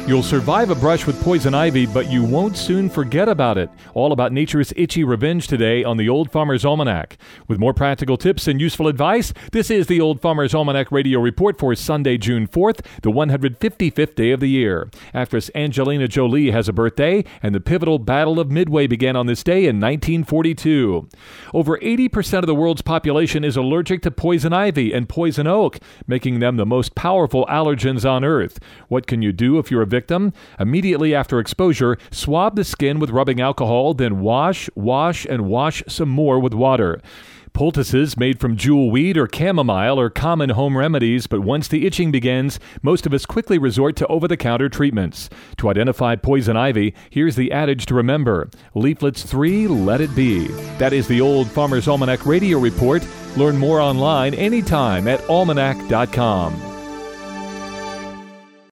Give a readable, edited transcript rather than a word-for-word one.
You'll survive a brush with poison ivy, but you won't soon forget about it. All about nature's itchy revenge today on the Old Farmer's Almanac. With more practical tips and useful advice, this is the Old Farmer's Almanac Radio Report for Sunday, June 4th, the 155th day of the year. Actress Angelina Jolie has a birthday, and the pivotal Battle of Midway began on this day in 1942. Over 80% of the world's population is allergic to poison ivy and poison oak, making them the most powerful allergens on Earth. What can you do if you're a victim? Immediately after exposure, swab the skin with rubbing alcohol, then wash, and wash some more with water. Poultices made from jewelweed or chamomile are common home remedies, but once the itching begins, most of us quickly resort to over-the-counter treatments. To identify poison ivy, here's the adage to remember: leaflets 3, let it be. That is the Old Farmer's Almanac Radio Report. Learn more online anytime at almanac.com.